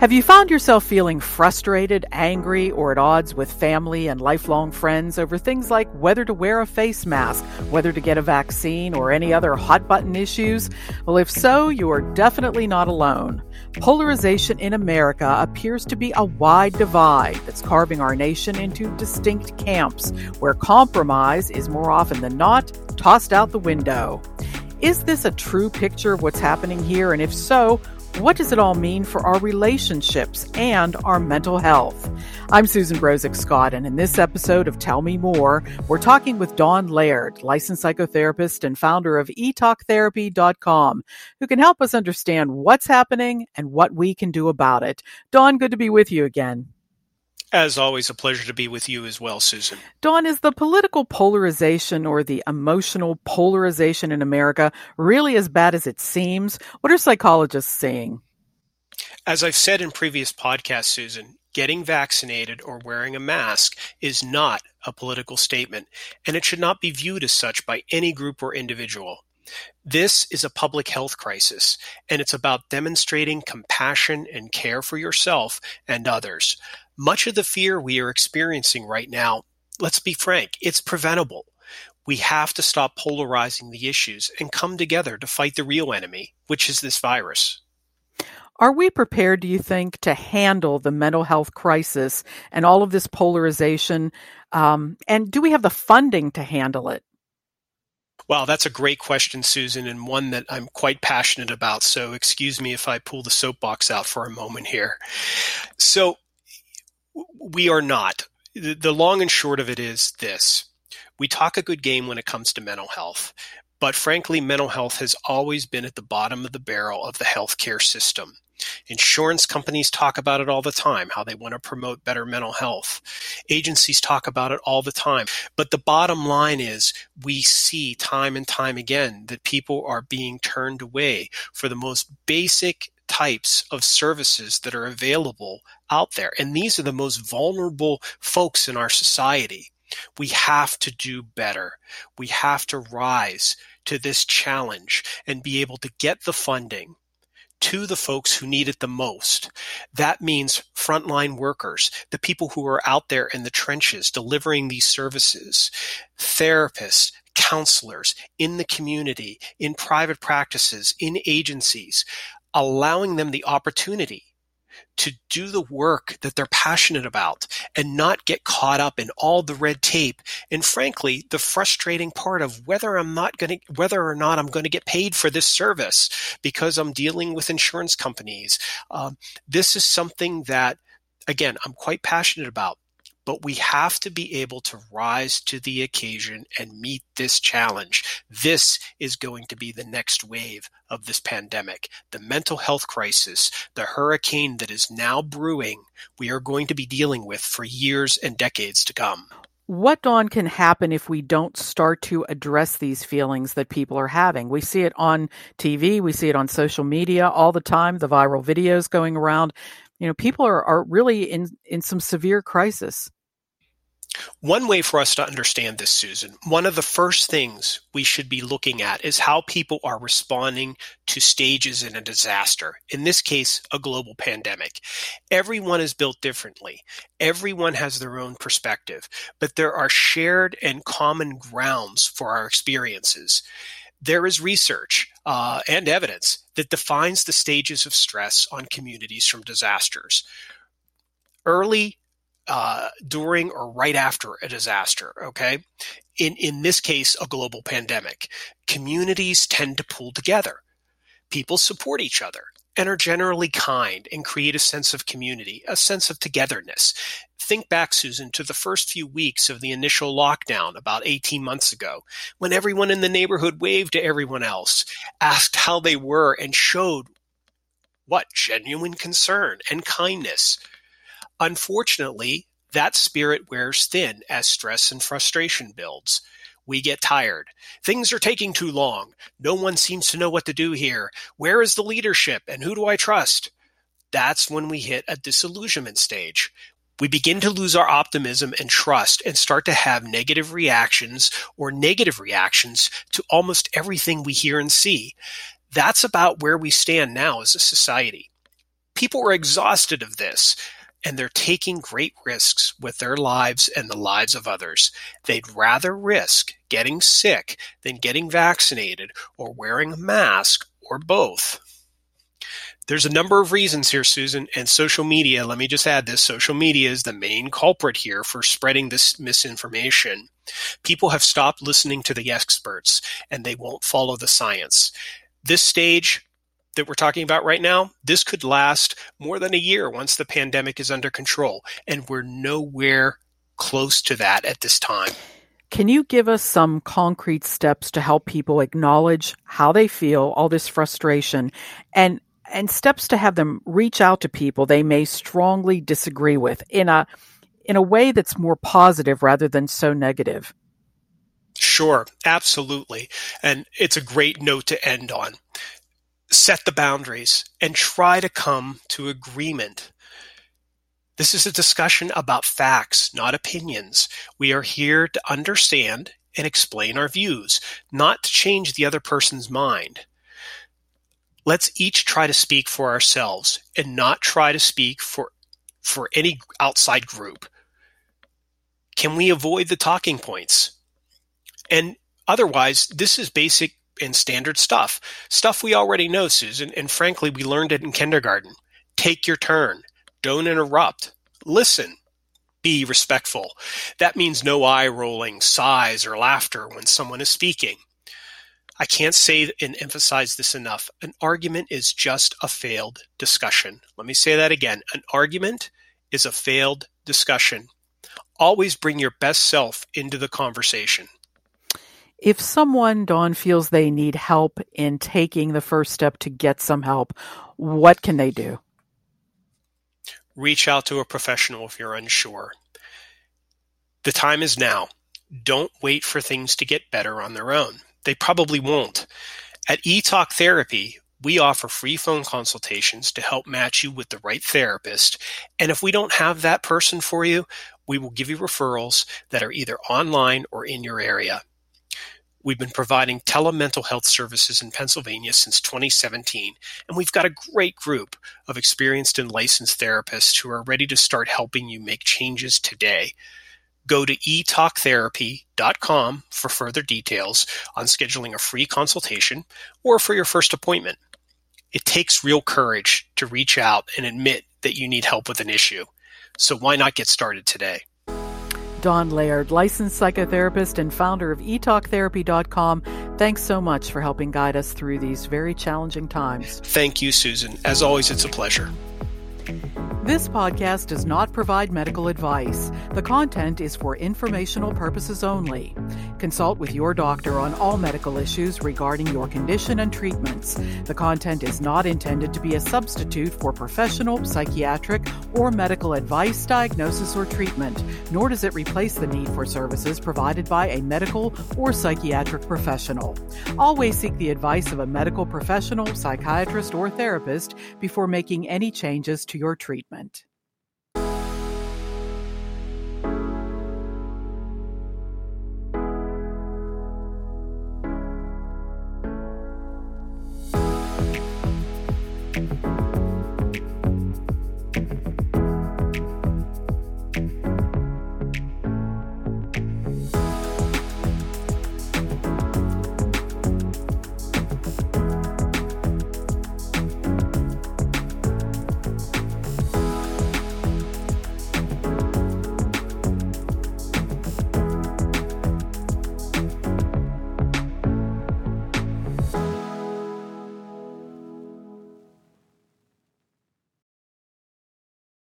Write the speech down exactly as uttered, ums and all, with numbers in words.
Have you found yourself feeling frustrated, angry, or at odds with family and lifelong friends over things like whether to wear a face mask, whether to get a vaccine, or any other hot-button issues? Well, if so, you are definitely not alone. Polarization in America appears to be a wide divide that's carving our nation into distinct camps, where compromise is more often than not tossed out the window. Is this a true picture of what's happening here? And if so, what does it all mean for our relationships and our mental health? I'm Susan Brozek Scott, and in this episode of Tell Me More, we're talking with Dawn Laird, licensed psychotherapist and founder of e talk therapy dot com, who can help us understand what's happening and what we can do about it. Dawn, good to be with you again. As always, a pleasure to be with you as well, Susan. Dawn, is the political polarization or the emotional polarization in America really as bad as it seems? What are psychologists saying? As I've said in previous podcasts, Susan, getting vaccinated or wearing a mask is not a political statement, and it should not be viewed as such by any group or individual. This is a public health crisis, and it's about demonstrating compassion and care for yourself and others. Much of the fear we are experiencing right now, let's be frank, it's preventable. We have to stop polarizing the issues and come together to fight the real enemy, which is this virus. Are we prepared, do you think, to handle the mental health crisis and all of this polarization? Um, and do we have the funding to handle it? Wow, that's a great question, Susan, and one that I'm quite passionate about. So excuse me if I pull the soapbox out for a moment here. So we are not. The long and short of it is this. We talk a good game when it comes to mental health, but frankly, mental health has always been at the bottom of the barrel of the healthcare system. Insurance companies talk about it all the time, how they want to promote better mental health. Agencies talk about it all the time. But the bottom line is we see time and time again that people are being turned away for the most basic types of services that are available out there. And these are the most vulnerable folks in our society. We have to do better. We have to rise to this challenge and be able to get the funding to the folks who need it the most. That means frontline workers, the people who are out there in the trenches delivering these services, therapists, counselors in the community, in private practices, in agencies, allowing them the opportunity to do the work that they're passionate about and not get caught up in all the red tape. And frankly, the frustrating part of whether I'm not going to, whether or not I'm going to get paid for this service because I'm dealing with insurance companies. Um, this is something that, again, I'm quite passionate about. But we have to be able to rise to the occasion and meet this challenge. This is going to be the next wave of this pandemic. The mental health crisis, the hurricane that is now brewing, we are going to be dealing with for years and decades to come. What, Dawn, can happen if we don't start to address these feelings that people are having? We see it on T V. We see it on social media all the time, the viral videos going around. You know, people are, are really in, in some severe crisis. One way for us to understand this, Susan, one of the first things we should be looking at is how people are responding to stages in a disaster. In this case, a global pandemic. Everyone is built differently. Everyone has their own perspective, but there are shared and common grounds for our experiences. There is research uh, and evidence that defines the stages of stress on communities from disasters. Early, uh, during, or right after a disaster, okay? In, in this case, a global pandemic. Communities tend to pull together. People support each other and are generally kind and create a sense of community, a sense of togetherness. Think back, Susan, to the first few weeks of the initial lockdown about eighteen months ago, when everyone in the neighborhood waved to everyone else, asked how they were, and showed what? Genuine concern and kindness. Unfortunately, that spirit wears thin as stress and frustration builds. We get tired. Things are taking too long. No one seems to know what to do here. Where is the leadership, and who do I trust? That's when we hit a disillusionment stage. We begin to lose our optimism and trust and start to have negative reactions or negative reactions to almost everything we hear and see. That's about where we stand now as a society. People are exhausted of this, and they're taking great risks with their lives and the lives of others. They'd rather risk getting sick than getting vaccinated or wearing a mask or both. There's a number of reasons here, Susan, and social media, let me just add this, social media is the main culprit here for spreading this misinformation. People have stopped listening to the experts, and they won't follow the science. This stage that we're talking about right now, this could last more than a year once the pandemic is under control, and we're nowhere close to that at this time. Can you give us some concrete steps to help people acknowledge how they feel, all this frustration, and and steps to have them reach out to people they may strongly disagree with in a in a way that's more positive rather than so negative? Sure, absolutely. And it's a great note to end on. Set the boundaries and try to come to agreement. This is a discussion about facts, not opinions. We are here to understand and explain our views, not to change the other person's mind. Let's each try to speak for ourselves and not try to speak for, for any outside group. Can we avoid the talking points? And otherwise, this is basic and standard stuff. Stuff we already know, Susan, and frankly, we learned it in kindergarten. Take your turn. Don't interrupt. Listen. Be respectful. That means no eye rolling, sighs, or laughter when someone is speaking. I can't say and emphasize this enough. An argument is just a failed discussion. Let me say that again. An argument is a failed discussion. Always bring your best self into the conversation. If someone, Dawn, feels they need help in taking the first step to get some help, what can they do? Reach out to a professional if you're unsure. The time is now. Don't wait for things to get better on their own. They probably won't. At eTalk Therapy, we offer free phone consultations to help match you with the right therapist. And if we don't have that person for you, we will give you referrals that are either online or in your area. We've been providing telemental health services in Pennsylvania since twenty seventeen, and we've got a great group of experienced and licensed therapists who are ready to start helping you make changes today. Go to e talk therapy dot com for further details on scheduling a free consultation or for your first appointment. It takes real courage to reach out and admit that you need help with an issue. So why not get started today? Dawn Laird, licensed psychotherapist and founder of e talk therapy dot com. Thanks so much for helping guide us through these very challenging times. Thank you, Susan. As always, it's a pleasure. This podcast does not provide medical advice. The content is for informational purposes only. Consult with your doctor on all medical issues regarding your condition and treatments. The content is not intended to be a substitute for professional, psychiatric, or medical advice, diagnosis, or treatment, nor does it replace the need for services provided by a medical or psychiatric professional. Always seek the advice of a medical professional, psychiatrist, or therapist before making any changes to your treatment.